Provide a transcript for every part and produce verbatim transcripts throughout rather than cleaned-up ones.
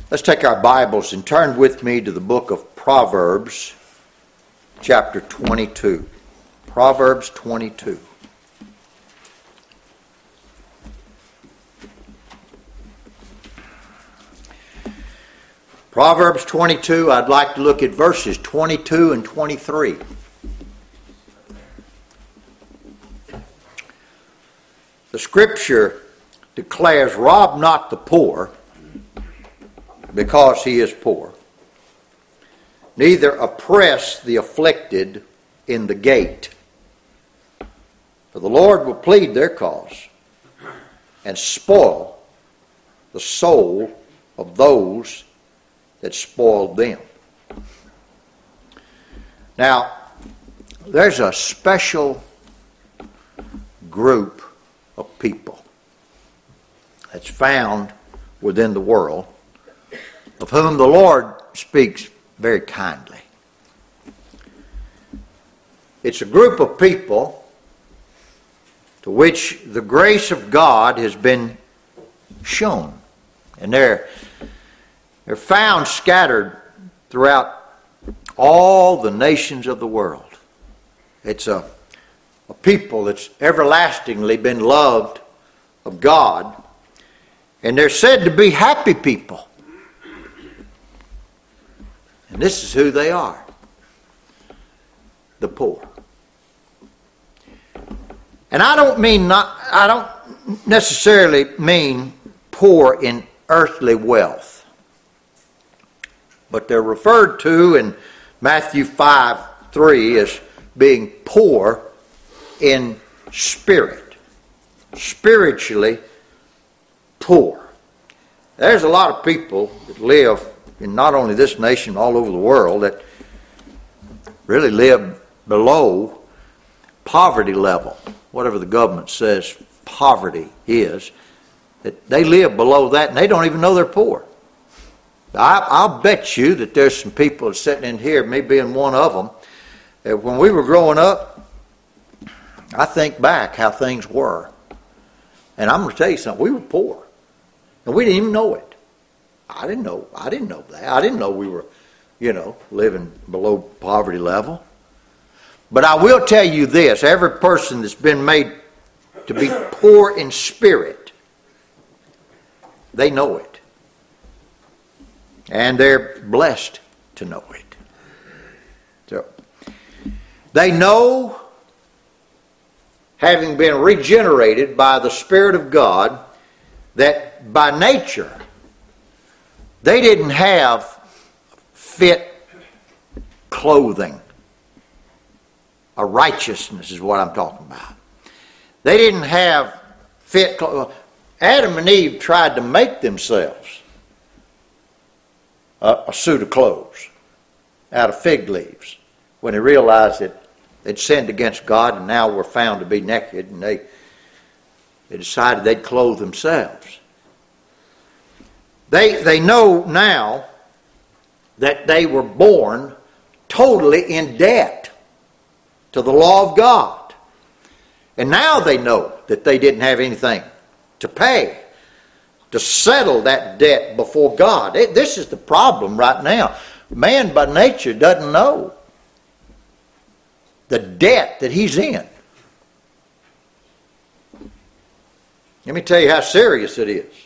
Let's take our Bibles and turn with me to the book of Proverbs, chapter twenty-two. Proverbs twenty-two. Proverbs twenty-two, I'd like to look at verses twenty-two and twenty-three. The scripture declares, "Rob not the poor, because he is poor. Neither oppress the afflicted in the gate. For the Lord will plead their cause, and spoil the soul of those that spoiled them." Now, there's a special group of people that's found within the world, of whom the Lord speaks very kindly. It's a group of people to which the grace of God has been shown. And they're, they're found scattered throughout all the nations of the world. It's a, a people that's everlastingly been loved of God. And they're said to be happy people. And this is who they are. The poor. And I don't mean not, I don't necessarily mean poor in earthly wealth. But they're referred to in Matthew five three as being poor in spirit. Spiritually poor. There's a lot of people that live in not only this nation, all over the world, that really live below poverty level, whatever the government says poverty is, that they live below that and they don't even know they're poor. I, I'll bet you that there's some people sitting in here, me being one of them, that when we were growing up, I think back how things were. And I'm going to tell you something, we were poor. And we didn't even know it. I didn't know. I didn't know that. I didn't know we were, you know, living below poverty level. But I will tell you this: every person that's been made to be poor in spirit, they know it, and they're blessed to know it. So they know, having been regenerated by the Spirit of God, that by nature they didn't have fit clothing. A righteousness is what I'm talking about. They didn't have fit clothing. Adam and Eve tried to make themselves a, a suit of clothes out of fig leaves when they realized that they'd sinned against God and now were found to be naked, and they, they decided they'd clothe themselves. They, they know now that they were born totally in debt to the law of God. And now they know that they didn't have anything to pay to settle that debt before God. It, this is the problem right now. Man by nature doesn't know the debt that he's in. Let me tell you how serious it is.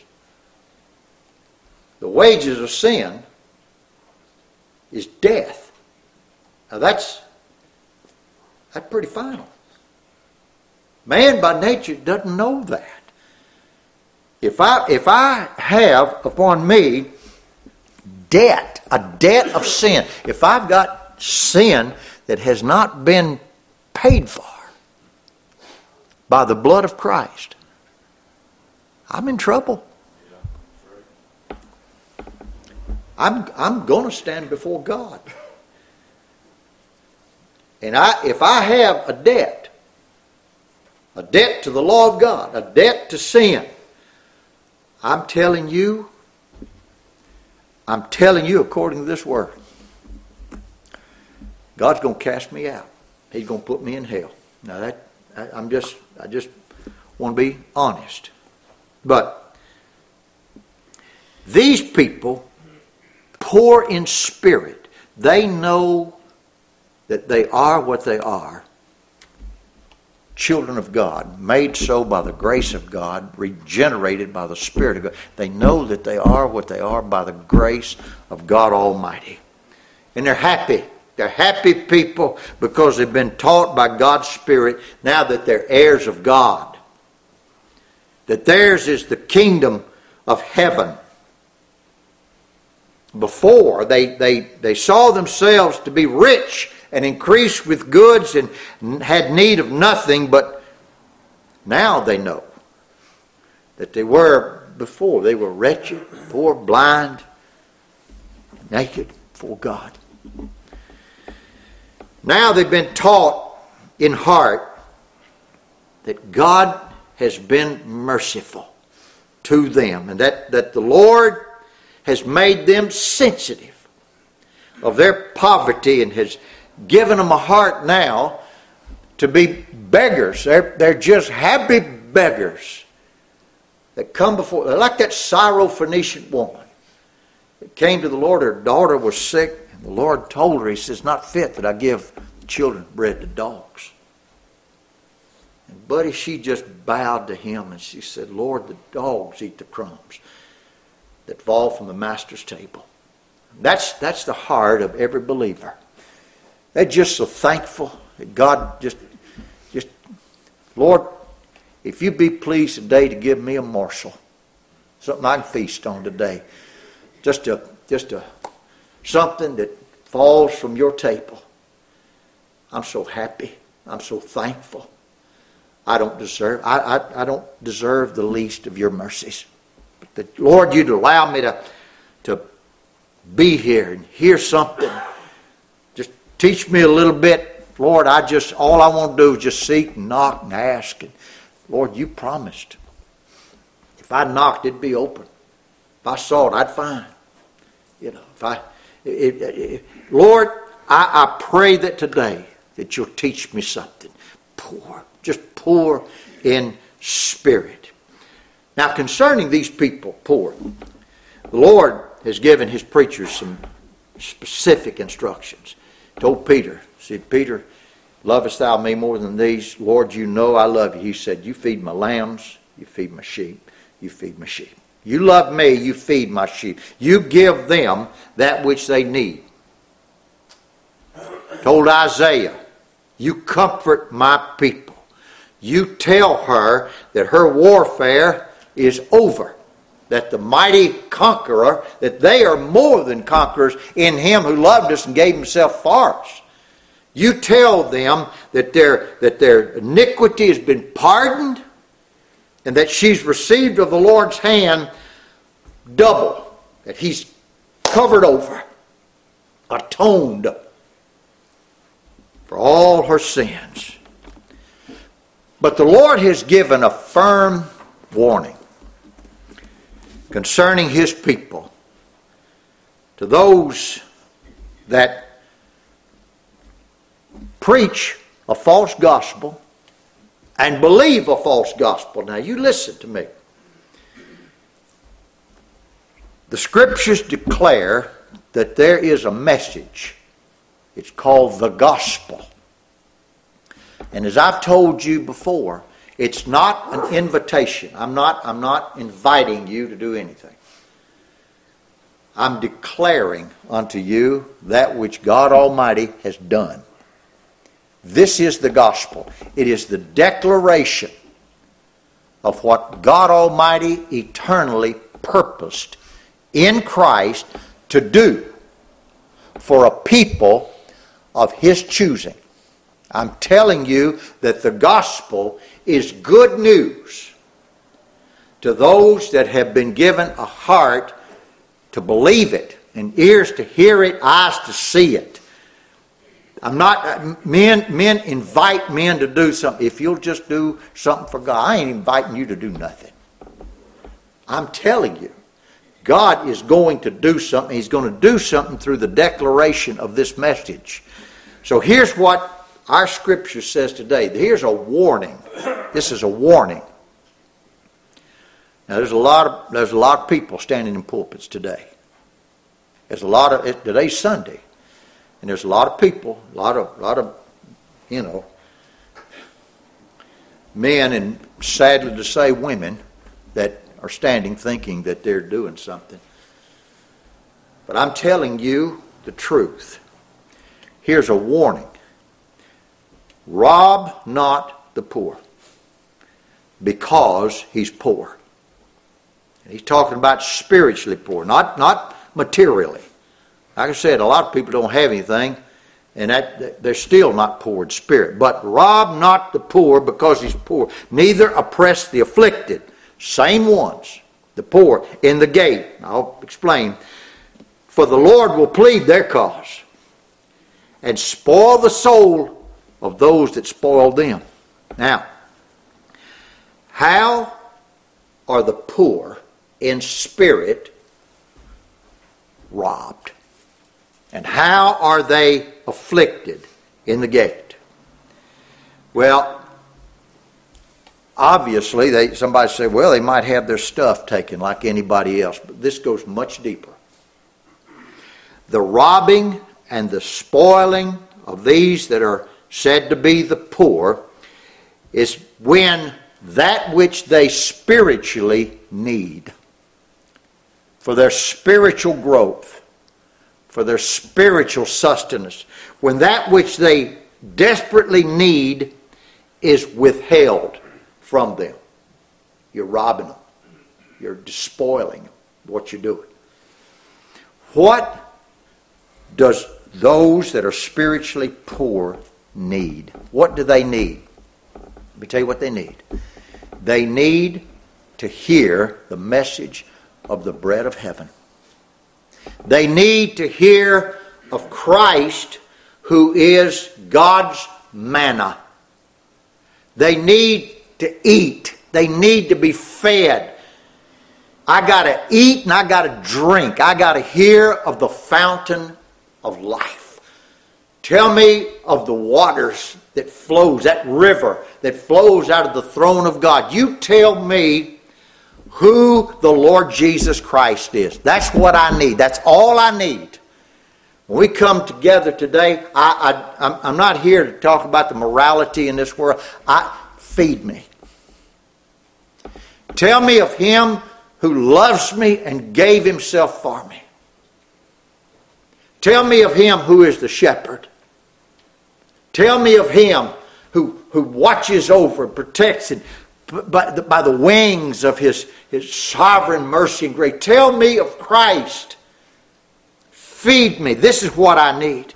The wages of sin is death. Now that's, that's pretty final. Man by nature doesn't know that. If I, if I have upon me debt, a debt of sin, if I've got sin that has not been paid for by the blood of Christ, I'm in trouble. I'm I'm going to stand before God. And I if I have a debt, a debt to the law of God, a debt to sin, I'm telling you, I'm telling you according to this word, God's going to cast me out. He's going to put me in hell. Now that I, I'm just I just want to be honest. But these people poor in spirit, they know that they are what they are. Children of God, made so by the grace of God, regenerated by the Spirit of God. They know that they are what they are by the grace of God Almighty. And they're happy. They're happy people because they've been taught by God's Spirit now that they're heirs of God. That theirs is the kingdom of heaven. Before, they, they, they saw themselves to be rich and increased with goods and had need of nothing, but now they know that they were before. They were wretched, poor, blind, naked before God. Now they've been taught in heart that God has been merciful to them, and that, that the Lord has made them sensitive of their poverty and has given them a heart now to be beggars. They're, they're just happy beggars that come before. They're like that Syrophoenician woman that came to the Lord. Her daughter was sick, and the Lord told her, He says, not fit that I give children bread to dogs. And buddy, she just bowed to Him and she said, Lord, the dogs eat the crumbs that fall from the Master's table. That's, that's the heart of every believer. They're just so thankful that God just, just, Lord, if you be pleased today to give me a morsel, something I can feast on today, just a, just a, something that falls from your table. I'm so happy. I'm so thankful. I don't deserve, I, I, I don't deserve the least of your mercies. But that, Lord, you'd allow me to, to be here and hear something. Teach me a little bit. Lord, I just, all I want to do is just seek and knock and ask. And Lord, you promised. If I knocked, it'd be open. If I saw it, I'd find. You know, if I, it, it, it, Lord, I, I pray that today that you'll teach me something. Poor, just poor in spirit. Now, concerning these people, poor, the Lord has given His preachers some specific instructions. Told Peter, said, Peter, lovest thou me more than these? Lord, you know I love you. He said, you feed my lambs, you feed my sheep, you feed my sheep. You love me, you feed my sheep. You give them that which they need. Told Isaiah, you comfort my people. You tell her that her warfare is over. That the mighty conqueror, that they are more than conquerors in Him who loved us and gave Himself for us. You tell them that their, that their iniquity has been pardoned and that she's received of the Lord's hand double. That He's covered over, atoned for all her sins. But the Lord has given a firm warning concerning His people to those that preach a false gospel and believe a false gospel. Now you listen to me. The Scriptures declare that there is a message. It's called the gospel. And as I've told you before, it's not an invitation. I'm not, I'm not inviting you to do anything. I'm declaring unto you that which God Almighty has done. This is the gospel. It is the declaration of what God Almighty eternally purposed in Christ to do for a people of His choosing. I'm telling you that the gospel is good news to those that have been given a heart to believe it, and ears to hear it, eyes to see it. I'm not, men, men invite men to do something. If you'll just do something for God, I ain't inviting you to do nothing. I'm telling you, God is going to do something. He's going to do something through the declaration of this message. So here's what our Scripture says today. Here's a warning. This is a warning. Now there's a lot of there's a lot of people standing in pulpits today. There's a lot of, it, today's Sunday, and there's a lot of people, a lot of, a lot of, you know, men and sadly to say women that are standing thinking that they're doing something. But I'm telling you the truth. Here's a warning. Rob not the poor because he's poor. And he's talking about spiritually poor, not, not materially. Like I said, a lot of people don't have anything, and that they're still not poor in spirit. But rob not the poor because he's poor. Neither oppress the afflicted. Same ones, the poor, in the gate. I'll explain. For the Lord will plead their cause and spoil the soul of those that spoil them. Now, how are the poor in spirit robbed? And how are they afflicted in the gate? Well, obviously, they, somebody said, well, they might have their stuff taken like anybody else. But this goes much deeper. The robbing and the spoiling of these that are said to be the poor is when that which they spiritually need for their spiritual growth, for their spiritual sustenance, when that which they desperately need is withheld from them. You're robbing them. You're despoiling them, what you're doing. What does those that are spiritually poor need? What do they need? Let me tell you what they need. They need to hear the message of the bread of heaven. They need to hear of Christ, who is God's manna. They need to eat. They need to be fed. I got to eat and I got to drink. I got to hear of the fountain of life. Tell me of the waters that flows, that river that flows out of the throne of God. You tell me who the Lord Jesus Christ is. That's what I need. That's all I need. When we come together today, I, I, I'm not here to talk about the morality in this world. I, feed me. Tell me of Him who loves me and gave Himself for me. Tell me of Him who is the shepherd. Tell me of Him who, who watches over and protects and by the, by the wings of his, his sovereign mercy and grace. Tell me of Christ. Feed me. This is what I need.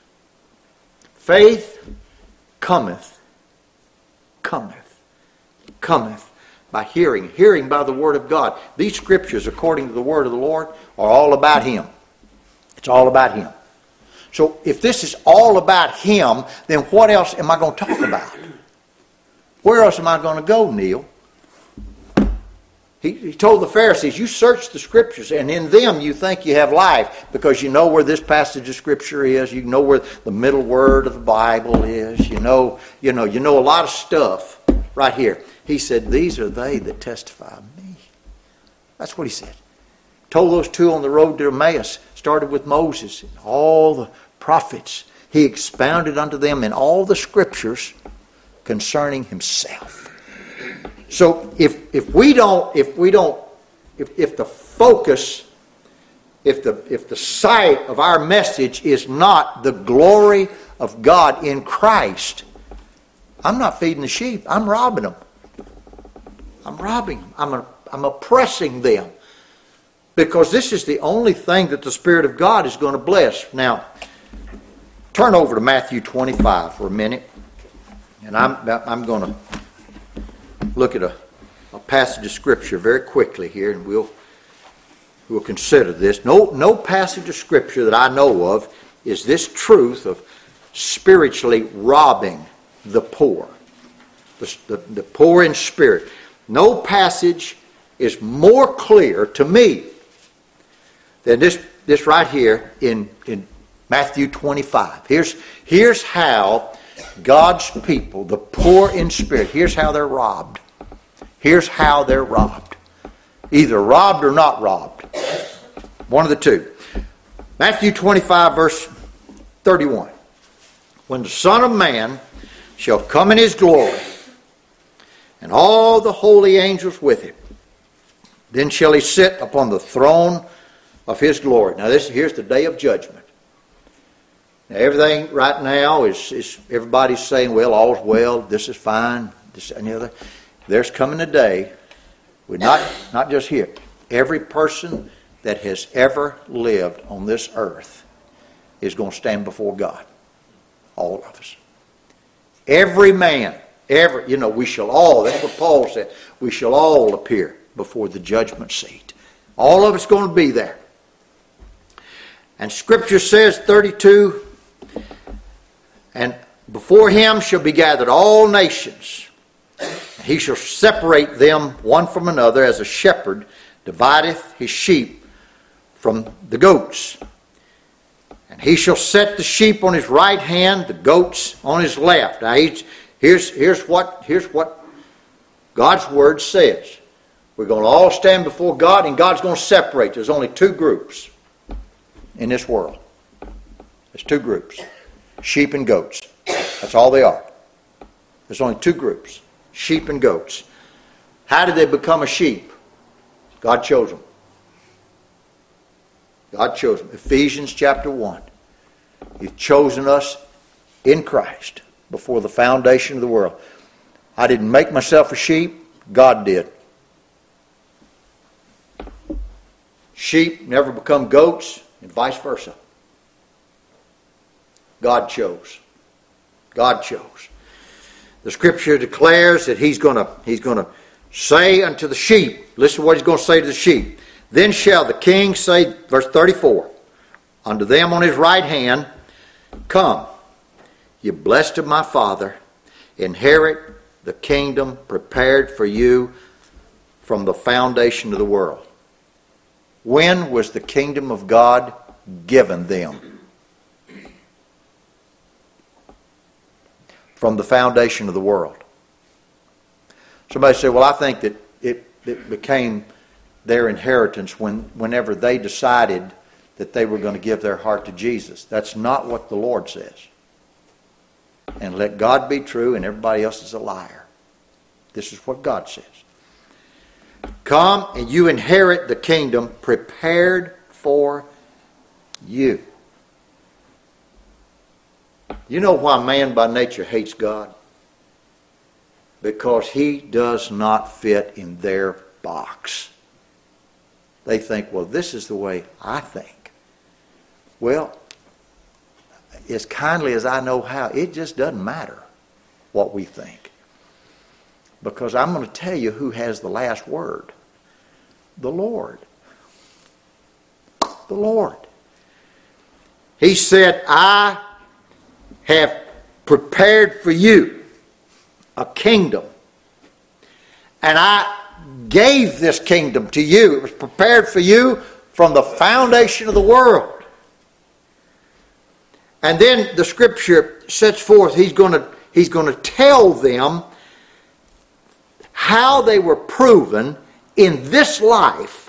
Faith cometh, cometh, cometh by hearing. Hearing by the Word of God. These scriptures, according to the Word of the Lord, are all about Him. It's all about Him. So if this is all about Him, then what else am I going to talk about? Where else am I going to go, Neil? He, he told the Pharisees, you search the Scriptures, and in them you think you have life, because you know where this passage of Scripture is. You know where the middle word of the Bible is. You know, you know, you know a lot of stuff right here. He said, these are they that testify of me. That's what He said. Told those two on the road to Emmaus, started with Moses and all the prophets. He expounded unto them in all the Scriptures concerning Himself. So if if we don't if we don't if, if the focus if the if the sight of our message is not the glory of God in Christ, I'm not feeding the sheep. I'm robbing them. I'm robbing them. I'm a, I'm oppressing them. Because this is the only thing that the Spirit of God is going to bless. Now, turn over to Matthew twenty-five for a minute. And I'm, I'm going to look at a, a passage of Scripture very quickly here, and we'll, we'll consider this. No, no passage of Scripture that I know of is this truth of spiritually robbing the poor. The, the, the poor in spirit. No passage is more clear to me than this, this right here in, in Matthew twenty-five. Here's, here's how God's people, the poor in spirit, here's how they're robbed. Here's how they're robbed. Either robbed or not robbed. One of the two. Matthew twenty-five, verse thirty-one. When the Son of Man shall come in his glory, and all the holy angels with him, then shall he sit upon the throne of his glory. Now this here's the day of judgment. Now everything right now is, is everybody's saying, well, all's well, this is fine, this and the other. There's coming a day, with not, not just here, every person that has ever lived on this earth is going to stand before God. All of us. Every man, every, you know, we shall all, that's what Paul said, we shall all appear before the judgment seat. All of us going to be there. And Scripture says, thirty-two, and before him shall be gathered all nations. He shall separate them one from another, as a shepherd divideth his sheep from the goats. And he shall set the sheep on his right hand, the goats on his left. Now he's, here's, here's, what, here's what God's Word says. We're going to all stand before God, and God's going to separate. There's only two groups in this world. There's two groups. Sheep and goats. That's all they are. There's only two groups. Sheep and goats. How did they become a sheep? God chose them. God chose them. Ephesians chapter one. He's chosen us in Christ before the foundation of the world. I didn't make myself a sheep. God did. Sheep never become goats, and vice versa. God chose. God chose. The Scripture declares that He's going to He's going to say unto the sheep. Listen to what He's going to say to the sheep. Then shall the King say, verse thirty-four, unto them on his right hand, come, ye blessed of my Father, inherit the kingdom prepared for you from the foundation of the world. When was the kingdom of God given them? From the foundation of the world. Somebody said, well, I think that it, it became their inheritance when, whenever they decided that they were going to give their heart to Jesus. That's not what the Lord says. And let God be true and everybody else is a liar. This is what God says. Come and you inherit the kingdom prepared for you. You know why man by nature hates God? Because he does not fit in their box. They think, well, this is the way I think. Well, as kindly as I know how, it just doesn't matter what we think. Because I'm going to tell you who has the last word. The Lord. The Lord. He said, I have prepared for you a kingdom. And I gave this kingdom to you. It was prepared for you from the foundation of the world. And then the Scripture sets forth, he's going to, he's going to tell them how they were proven in this life,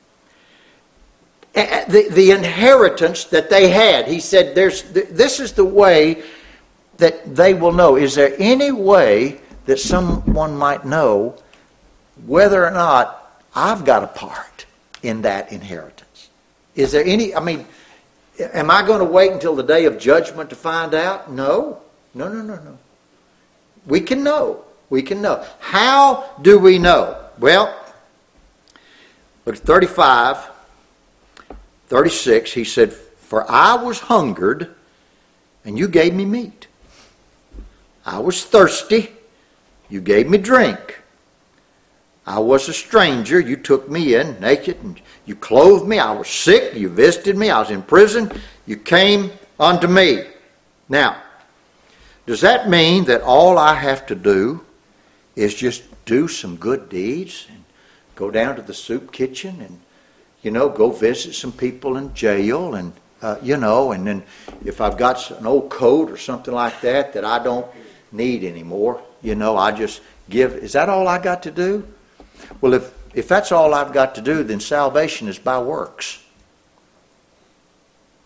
the, the inheritance that they had. He said, "There's this is the way that they will know." Is there any way that someone might know whether or not I've got a part in that inheritance? Is there any, I mean, am I going to wait until the day of judgment to find out? No. No, no, no, no. We can know. We can know. How do we know? Well, look at thirty-five, thirty-six. He said, "For I was hungered, and you gave me meat. I was thirsty, you gave me drink. I was a stranger, you took me in naked, and you clothed me. I was sick, you visited me. I was in prison, you came unto me." Now, does that mean that all I have to do is just do some good deeds and go down to the soup kitchen and, you know, go visit some people in jail and, uh, you know, and then if I've got an old coat or something like that that I don't need anymore, you know, I just give. Is that all I got to do? Well, if, if that's all I've got to do, then salvation is by works.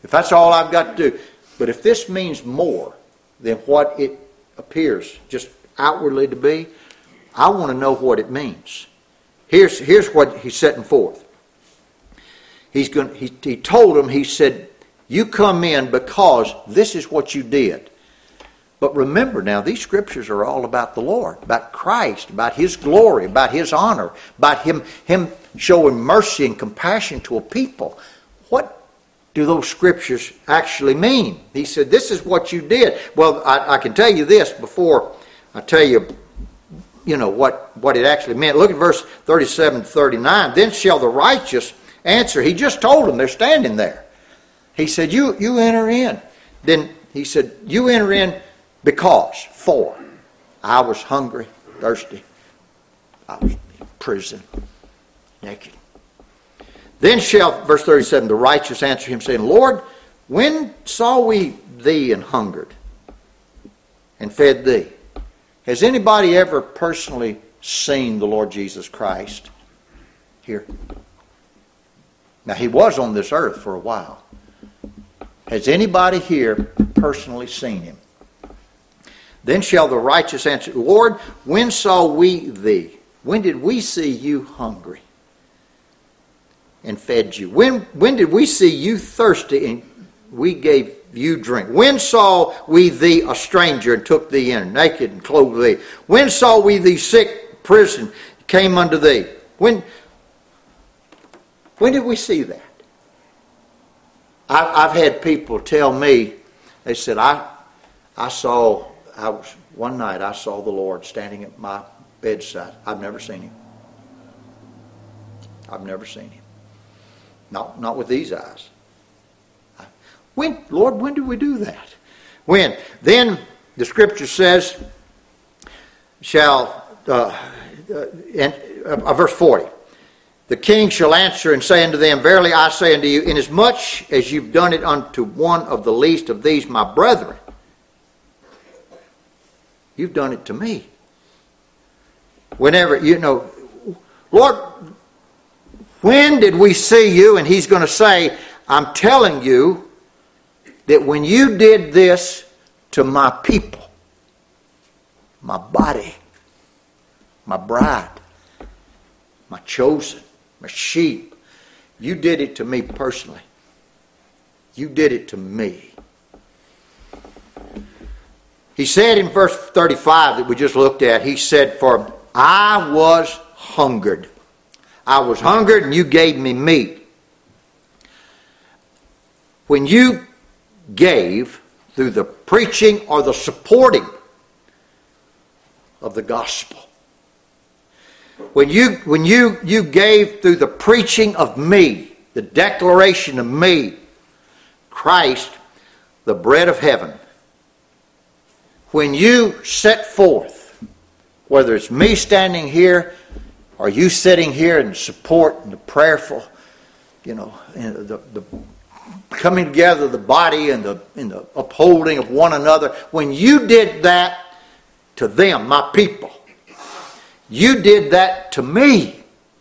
If that's all I've got to do. But if this means more than what it appears just outwardly to be, I want to know what it means. Here's, here's what he's setting forth. He's going, he, he told them, he said, you come in because this is what you did. But remember now, these scriptures are all about the Lord, about Christ, about His glory, about His honor, about Him, Him showing mercy and compassion to a people. What do those scriptures actually mean? He said, this is what you did. Well, I, I can tell you this before I tell you, you know, what, what it actually meant. Look at verse thirty-seven to thirty-nine. Then shall the righteous answer. He just told them, they're standing there. He said, you, you enter in. Then he said, you enter in because, for, I was hungry, thirsty. I was in prison, naked. Then shall, verse thirty-seven, the righteous answer him, saying, Lord, when saw we thee and hungered and fed thee? Has anybody ever personally seen the Lord Jesus Christ here? Now, He was on this earth for a while. Has anybody here personally seen Him? Then shall the righteous answer, Lord, when saw we thee? When did we see you hungry and fed you? When, when did we see you thirsty and we gave you drink? When saw we thee a stranger and took thee in, naked and clothed thee? When saw we thee sick, prison, came unto thee? When, when did we see that? I, I've had people tell me, they said, I, I saw, I was, one night I saw the Lord standing at my bedside. I've never seen Him. I've never seen Him. Not, not with these eyes. When, Lord, when did we do that? When? Then the scripture says, shall, uh, uh, and, uh, verse forty, the king shall answer and say unto them, verily I say unto you, inasmuch as you've done it unto one of the least of these my brethren, you've done it to me. Whenever, you know, Lord, when did we see you? And He's going to say, I'm telling you, that when you did this to my people, my body, my bride, my chosen, my sheep, you did it to me personally. You did it to me. He said in verse thirty-five that we just looked at, He said, for I was hungered. I was hungered and you gave me meat. When you gave through the preaching or the supporting of the gospel. When you when you you gave through the preaching of me, the declaration of me, Christ, the bread of heaven. When you set forth, whether it's me standing here or you sitting here in support and the prayerful, you know, the the coming together, the body and the, and the upholding of one another. When you did that to them, my people, you did that to me.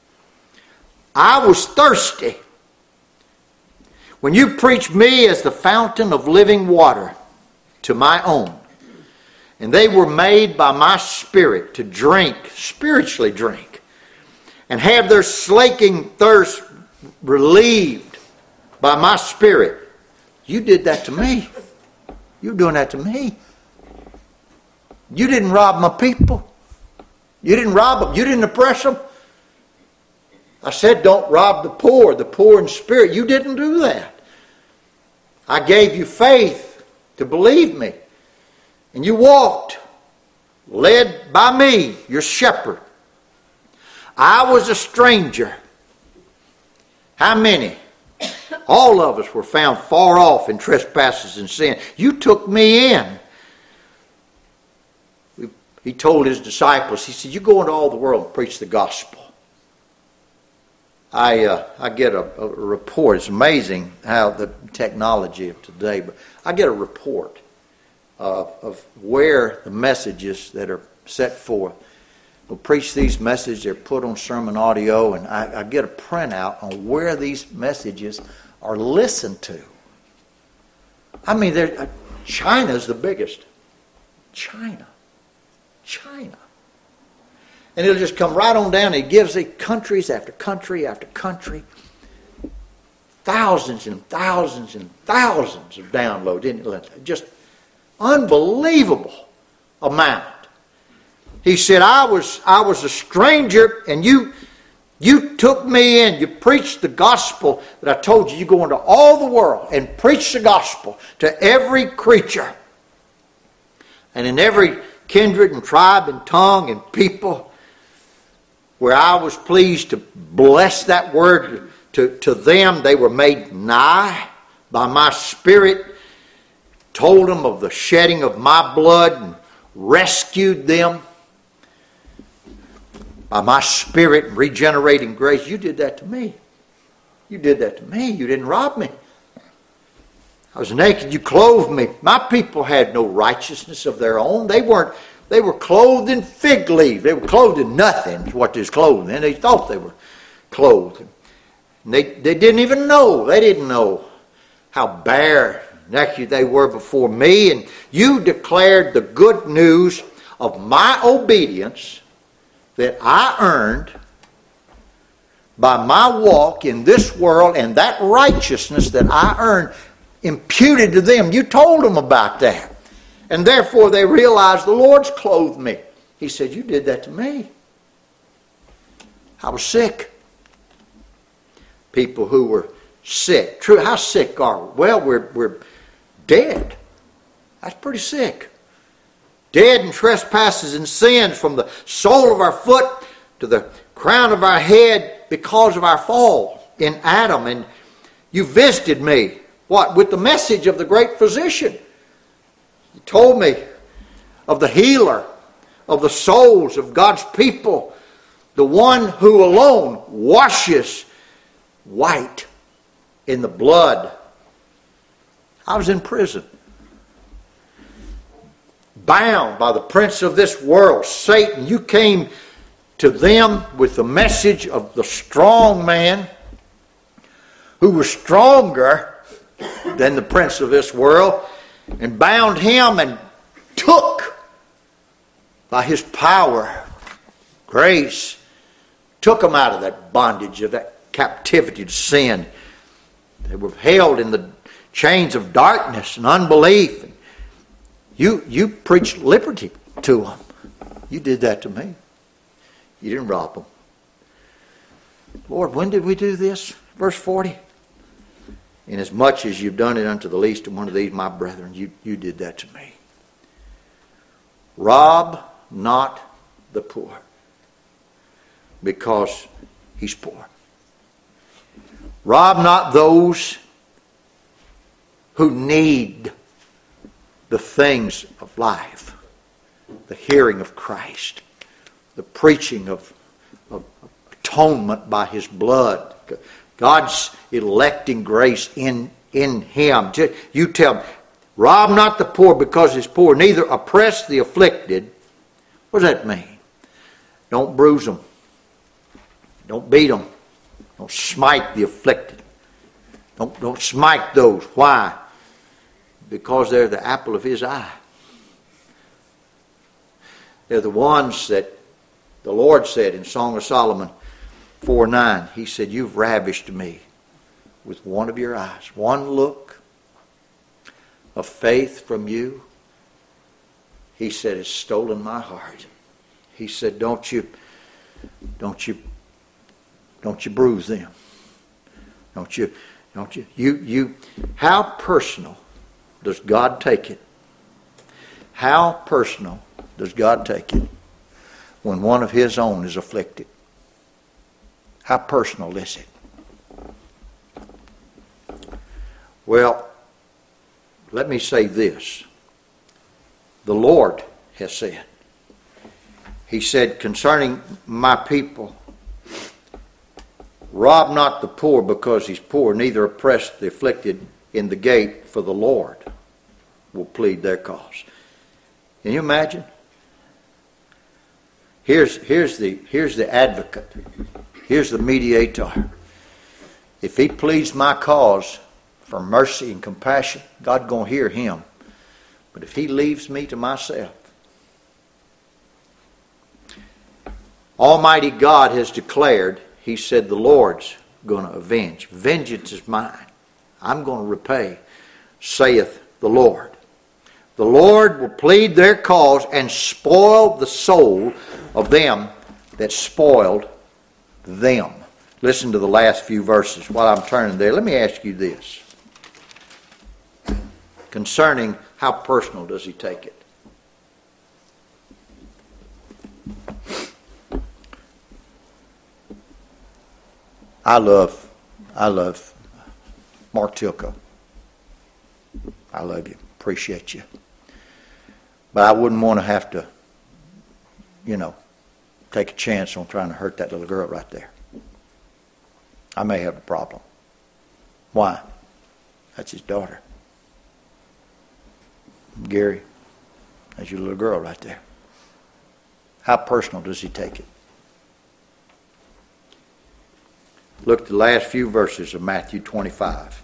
I was thirsty. When you preached me as the fountain of living water to my own, and they were made by my Spirit to drink, spiritually drink, and have their slaking thirst relieved by my Spirit, you did that to me. You're doing that to me. You didn't rob my people. You didn't rob them. You didn't oppress them. I said don't rob the poor, the poor in spirit. You didn't do that. I gave you faith to believe me. And you walked, led by me, your shepherd. I was a stranger. How many? All of us were found far off in trespasses and sin. You took me in. He told His disciples, He said, you go into all the world and preach the gospel. I uh, I get a, a report. It's amazing how the technology of today, but I get a report of, of where the messages that are set forth. We'll preach these messages. They're put on sermon audio, and I, I get a printout on where these messages are listened to. I mean, uh, China's the biggest. China. China. And it'll just come right on down. It gives it countries after country after country. Thousands and thousands and thousands of downloads. Isn't it? Just unbelievable amount. He said, I was I was a stranger and you you took me in. You preached the gospel that I told you. You go into all the world and preach the gospel to every creature. And in every kindred and tribe and tongue and people, where I was pleased to bless that word to, to them, they were made nigh by my Spirit, told them of the shedding of my blood and rescued them by my Spirit and regenerating grace. You did that to me. You did that to me. You didn't rob me. I was naked, you clothed me. My people had no righteousness of their own. They weren't, they were clothed in fig leaves. They were clothed in nothing, is what they was clothed in. They thought they were clothed. And they, they didn't even know. They didn't know how bare naked they were before me. And you declared the good news of my obedience that I earned by my walk in this world, and that righteousness that I earned imputed to them. You told them about that. And therefore they realized the Lord's clothed me. He said, you did that to me. I was sick. People who were sick. True, how sick are we? Well, we're, we're dead. That's pretty sick. Dead in trespasses and sins, from the sole of our foot to the crown of our head, because of our fall in Adam. And you visited me. What? With the message of the great physician. He told me of the healer of the souls of God's people. The one who alone washes white in the blood. I was in prison. Bound by the prince of this world, Satan. You came to them with the message of the strong man who was stronger than the prince of this world, and bound him and took by his power, grace, took him out of that bondage, of that captivity to sin. They were held in the chains of darkness and unbelief. You, you preached liberty to them. You did that to me. You didn't rob them. Lord, when did we do this? Verse forty. Inasmuch as you've done it unto the least of one of these, my brethren, you, you did that to me. Rob not the poor, because he's poor. Rob not those who need the things of life, the hearing of Christ, the preaching of, of atonement by his blood, God's electing grace in, in him. You tell them, rob not the poor because he's poor, neither oppress the afflicted. What does that mean? Don't bruise them. Don't beat them. Don't smite the afflicted. Don't, don't smite those. Why? Because they're the apple of his eye. They're the ones that the Lord said in Song of Solomon four nine, he said, you've ravished me with one of your eyes. One look of faith from you, he said, has stolen my heart. He said, don't you, don't you, don't you bruise them. Don't you, don't you, you, you, how personal does God take it? How personal does God take it when one of his own is afflicted? How personal is it? Well, let me say this. The Lord has said. He said concerning my people, rob not the poor because he's poor, neither oppress the afflicted in the gate, for the Lord will plead their cause. Can you imagine? Here's, here's, the, here's the advocate. Here's the mediator. If he pleads my cause for mercy and compassion, God's going to hear him. But if he leaves me to myself, Almighty God has declared, he said, the Lord's going to avenge. Vengeance is mine. I'm going to repay, saith the Lord. The Lord will plead their cause and spoil the soul of them that spoiled them. Listen to the last few verses while I'm turning there. Let me ask you this. Concerning how personal does he take it? I love, I love Mark Tilko. I love you. Appreciate you. But I wouldn't want to have to, you know, take a chance on trying to hurt that little girl right there. I may have a problem. Why? That's his daughter. Gary, that's your little girl right there. How personal does he take it? Look at the last few verses of Matthew twenty-five.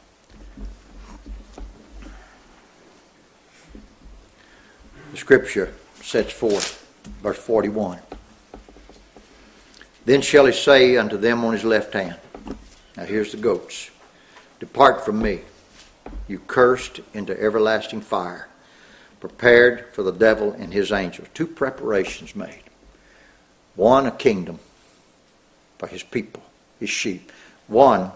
The scripture sets forth, verse forty-one. Then shall he say unto them on his left hand, now here's the goats, depart from me, you cursed, into everlasting fire, prepared for the devil and his angels. Two preparations made. One, a kingdom for his people, his sheep. One,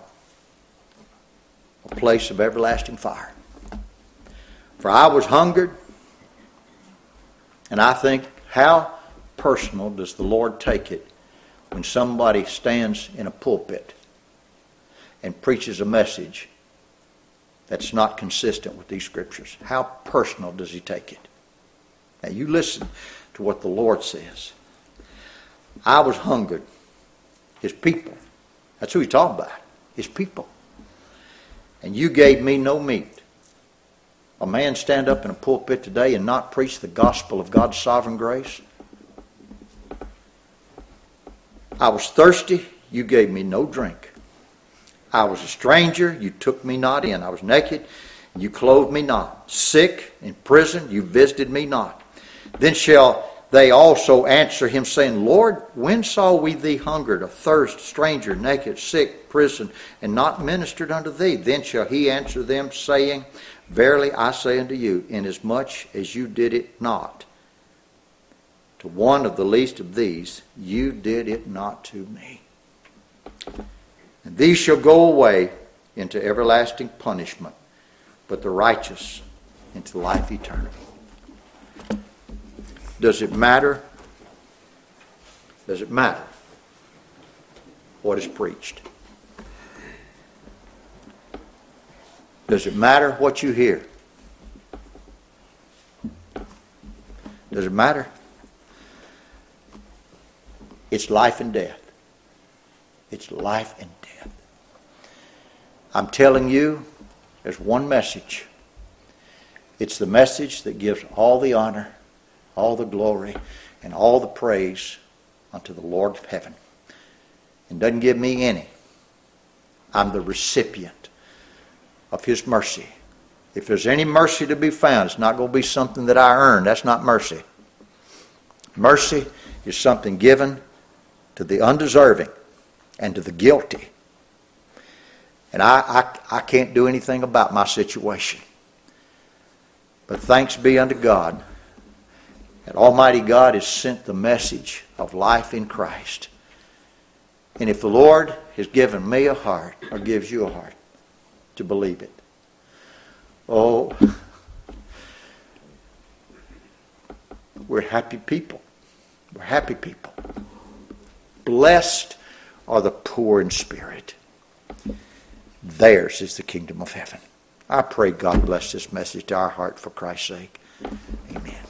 a place of everlasting fire. For I was hungered, and I think, how personal does the Lord take it when somebody stands in a pulpit and preaches a message that's not consistent with these scriptures? How personal does he take it? Now you listen to what the Lord says. I was hungered. His people. That's who he's talking about. His people. And you gave me no meat. A man stand up in a pulpit today and not preach the gospel of God's sovereign grace? I was thirsty, you gave me no drink. I was a stranger, you took me not in. I was naked, you clothed me not. Sick, in prison, you visited me not. Then shall they also answer him, saying, Lord, when saw we thee hungered, athirst, stranger, naked, sick, prison, and not ministered unto thee? Then shall he answer them, saying, Verily I say unto you, inasmuch as you did it not to one of the least of these, you did it not to me. And these shall go away into everlasting punishment, but the righteous into life eternal. Does it matter? Does it matter what is preached? Does it matter what you hear? Does it matter? It's life and death. It's life and death. I'm telling you, there's one message. It's the message that gives all the honor, all the glory, and all the praise unto the Lord of heaven. And doesn't give me any. I'm the recipient of his mercy. If there's any mercy to be found, it's not going to be something that I earn. That's not mercy. Mercy is something given to the undeserving and to the guilty. And I, I, I can't do anything about my situation. But thanks be unto God that Almighty God has sent the message of life in Christ. And if the Lord has given me a heart, or gives you a heart, to believe it. Oh, we're happy people. We're happy people. Blessed are the poor in spirit. Theirs is the kingdom of heaven. I pray God bless this message to our heart for Christ's sake. Amen.